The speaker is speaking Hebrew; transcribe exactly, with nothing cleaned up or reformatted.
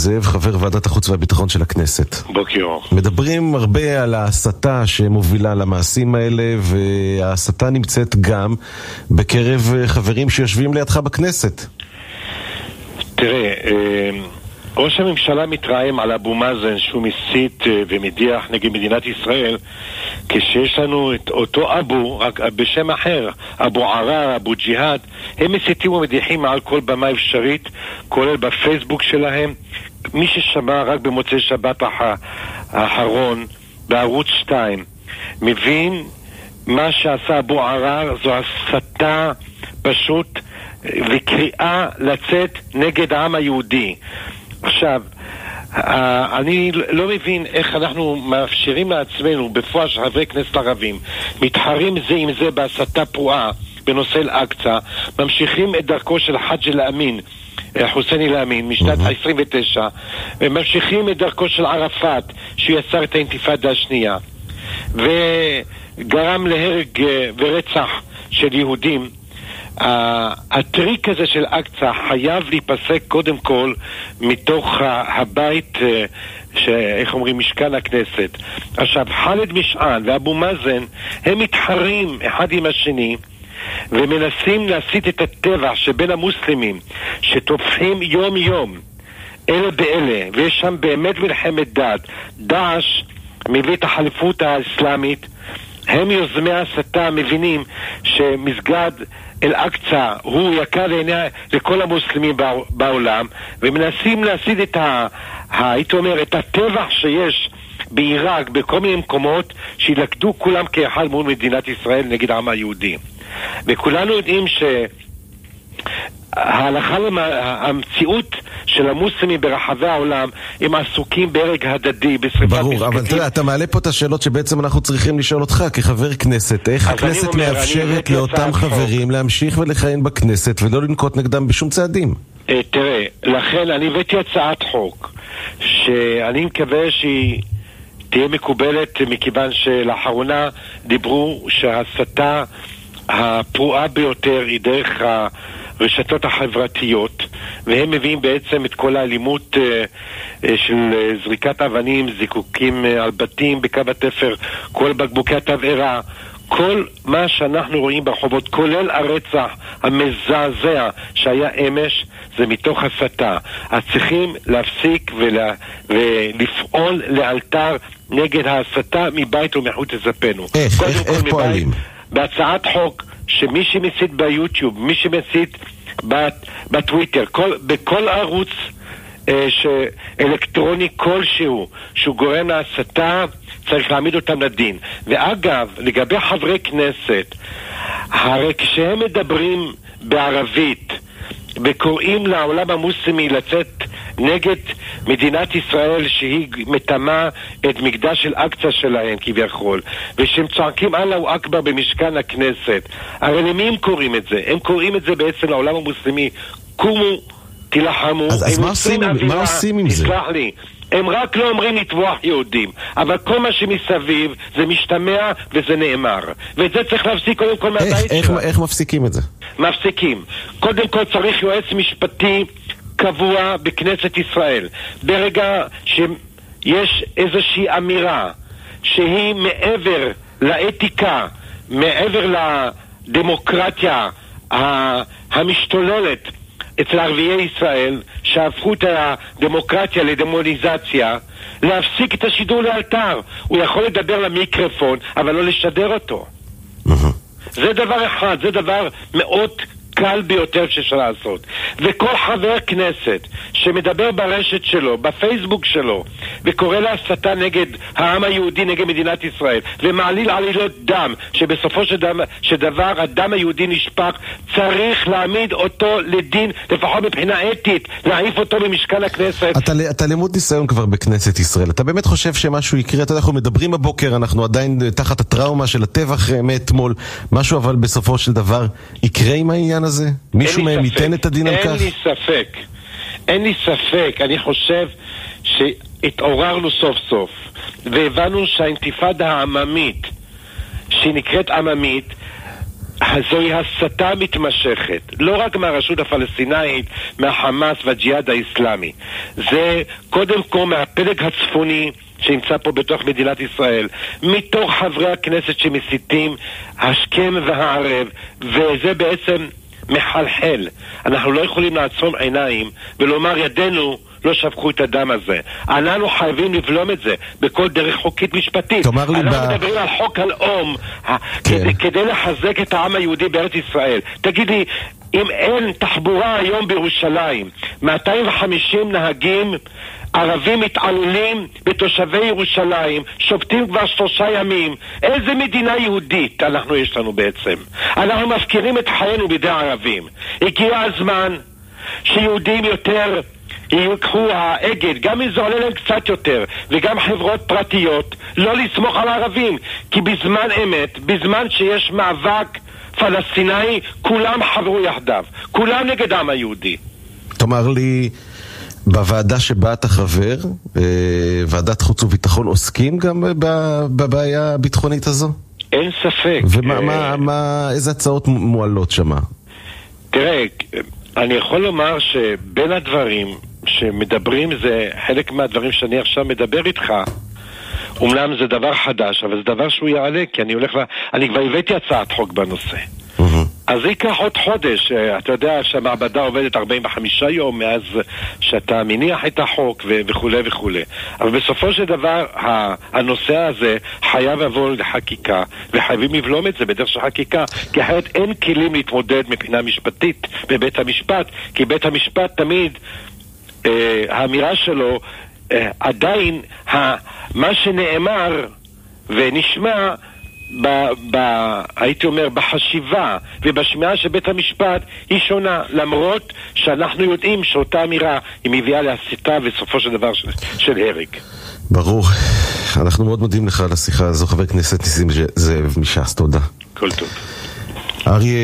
זאב, חבר ועדת החוץ והביטחון של הכנסת. בוקר. מדברים הרבה על ההסתה שמובילה למעשים האלה, וההסתה נמצאת גם בקרב חברים שיושבים לידך בכנסת. תראה, ראש הממשלה מתרעם על אבו מאזן שהוא מסית ומדיח נגד מדינת ישראל, כשיש לנו את אותו אבו, רק בשם אחר, אבו ערר, אבו ג'יהאד. הם מסיתים ומדיחים מעל כל במה אפשרית, כולל בפייסבוק שלהם. מי ששמע רק במוצאי שבת האחרון בערוץ שתיים מבין מה שעשה אבו ערר זו הסתה פשוט וקריאה לצאת נגד העם היהודי. עכשיו, אני לא מבין איך אנחנו מאפשרים לעצמנו בפועל שחברי כנסת ערבים מתחרים זה עם זה בהסתה פרועה בנושא אל-אקצא, ממשיכים את דרכו של חאג' אל-אמין חוסייני אל-אמין משנת עשרים ותשע, ממשיכים את דרכו של ערפאת שיצר את האינתיפאדה השנייה וגרם להרג ורצח של יהודים. הטריק הזה של אקצא חייב להיפסק קודם כל מתוך הבית, איך אומרים, משכן הכנסת. עכשיו, חאלד משען ואבו מאזן הם מתחרים אחד עם השני ומנסים להסית את הטבח שבין המוסלמים שתופחים יום יום אלה באלה, ויש שם באמת מלחמת דת. דאעש מביא את החליפות האסלאמית, הם יוזמי ההסתה מבינים שמסגד אל-אקצא הוא יקר לעיני לכל המוסלמים בעולם, ומנסים להסיט את ה... הייתי אומר, את הטבח שיש בעיראק בכל מיני מקומות שילכדו כולם כאחד מול מדינת ישראל נגד העם היהודי. וכולנו יודעים ש... ההלכה, המציאות של המוסלמים ברחבי העולם הם עסוקים בהרג הדדי, בשריפת ברור, מסגדים. אבל תראה, אתה מעלה פה את השאלות שבעצם אנחנו צריכים לשאול אותך כחבר כנסת. איך הכנסת אומר, מאפשרת לאותם חברים חוק. להמשיך ולכהן בכנסת ולא לנקוט נגדם בשום צעדים? Uh, תראה, לכן אני הבאתי הצעת חוק שאני מקווה שהיא תהיה מקובלת, מכיוון שלאחרונה דיברו שההסתה הפרועה ביותר היא דרך ה... רשתות החברתיות, והם מביאים בעצם את כל האלימות uh, uh, של uh, זריקת אבנים, זיקוקים uh, על בתים בקו התפר, כל בקבוקי התבערה, כל מה שאנחנו רואים ברחובות, כולל הרצח המזעזע שהיה אמש, זה מתוך הסתה. אז צריכים להפסיק ולה, ולפעול לאלתר נגד ההסתה מבית ומחוץ לזפנו. איך, איך, איך פועלים? בהצעת חוק שמי שמסית ביוטיוב, מי שמסית בט, בטוויטר, כל, בכל ערוץ אה, אלקטרוני כלשהו שהוא גורם להסתה, צריך להעמיד אותם לדין. ואגב, לגבי חברי כנסת, הרי כשהם מדברים בערבית וקוראים לעולם המוסלמי לצאת נגד מדינת ישראל שהיא מתמה את מקדש של אקצא שלהם כביכול, ושהם צועקים אללהו אכבר במשכן הכנסת, הרי למי הם קוראים את זה? הם קוראים את זה בעצם לעולם המוסלמי, קומו תילחמו. אז, אז מה, עושים, אווירה, מה עושים עם זה? תסלח לי, הם רק לא אומרים לטבוח יהודים, אבל כל מה שמסביב זה משתמע וזה נאמר, ואת זה צריך להפסיק קודם כל מהבית איך, איך, איך מפסיקים את זה? מפסיקים. קודם כל צריך יועץ משפטי קבוע בכנסת ישראל. ברגע שיש איזושהי אמירה שהיא מעבר לאתיקה, מעבר לדמוקרטיה המשתוללת אצל ערביי ישראל, שהפכו את הדמוקרטיה לדמוניזציה, להפסיק את השידור לאלתר. הוא יכול לדבר למיקרופון, אבל לא לשדר אותו. זה דבר אחד, זה דבר מאוד קל ביותר שאפשר לעשות. וכל חבר כנסת שמדבר ברשת שלו, בפייסבוק שלו, וקורא להסתה נגד העם היהודי, נגד מדינת ישראל, ומעליל עלילות דם, שבסופו של דבר, שדבר הדם היהודי נשפך, צריך להעמיד אותו לדין, לפחות מבחינה אתית, להעיף אותו ממשכן הכנסת. אתה, אתה למוד ניסיון כבר בכנסת ישראל. אתה באמת חושב שמשהו יקרה? אתה יודע, אנחנו מדברים בבוקר, אנחנו עדיין תחת הטראומה של הטבח מאתמול, משהו אבל בסופו של דבר יקרה עם העניין הזה? מישהו מהם ייתן את הדין על כך? אין לי ספק, אין לי ספק. אני חושב שהתעוררנו סוף סוף והבנו שהאינתיפאדה העממית, שהיא נקראת עממית, זוהי הסתה מתמשכת, לא רק מהרשות הפלסטינאית, מהחמאס והג'יהאד האסלאמי. זה קודם כל מהפלג הצפוני שנמצא פה בתוך מדינת ישראל, מתוך חברי הכנסת שמסיתים השכם והערב, וזה בעצם מחלחל. אנחנו לא יכולים לעצום עיניים ולומר ידינו לא שפכו את הדם הזה. אנחנו חייבים לבלום את זה בכל דרך חוקית משפטית. אנחנו ב... מדברים על חוק הלאום כן. כדי, כדי לחזק את העם היהודי בארץ ישראל. תגידי, אם אין תחבורה היום בירושלים, מאתיים וחמישים נהגים ערבים מתעללים בתושבי ירושלים, שובתים כבר שלושה ימים, איזה מדינה יהודית אנחנו יש לנו בעצם? אנחנו מפקירים את חיינו בידי הערבים. הגיע הזמן שיהודים יותר ייקחו האגד, גם אם זה עולה להם קצת יותר, וגם חברות פרטיות, לא לסמוך על הערבים, כי בזמן אמת, בזמן שיש מאבק פלסטיני, כולם חברו יחדיו, כולם נגד העם היהודי. תאמר לי, בוועדה שבה אתה חבר, ועדת חוץ וביטחון, עוסקים גם בבעיה הביטחונית הזו? אין ספק. ומה, מה, מה, איזה הצעות מועלות שמה? תראה, אני יכול לומר שבין הדברים שמדברים, זה חלק מהדברים שאני עכשיו מדבר איתך, אומנם זה דבר חדש, אבל זה דבר שהוא יעלה, כי אני הולך ל... אני כבר הבאתי הצעת חוק בנושא. אז זה ייקח עוד חודש. אתה יודע שהמעבדה עובדת ארבעים וחמישה יום מאז שאתה מניח את החוק וכו' וכו'. אבל בסופו של דבר הנושא הזה חייב לבוא לחקיקה, וחייבים לבלום את זה בדרך של חקיקה, כי אחרת אין כלים להתמודד מבחינה משפטית בבית המשפט, כי בית המשפט תמיד אה, האמירה שלו אה, עדיין ה, מה שנאמר ונשמע ב, ב, הייתי אומר בחשיבה ובשמיעה של בית המשפט היא שונה, למרות שאנחנו יודעים שאותה אמירה היא מביאה להסיתה וסופו של דבר של, של הרג. ברור. אנחנו מאוד מודים לך על השיחה הזו, חבר כנסת ניסים זאב מש"ס. תודה. כל טוב. אריה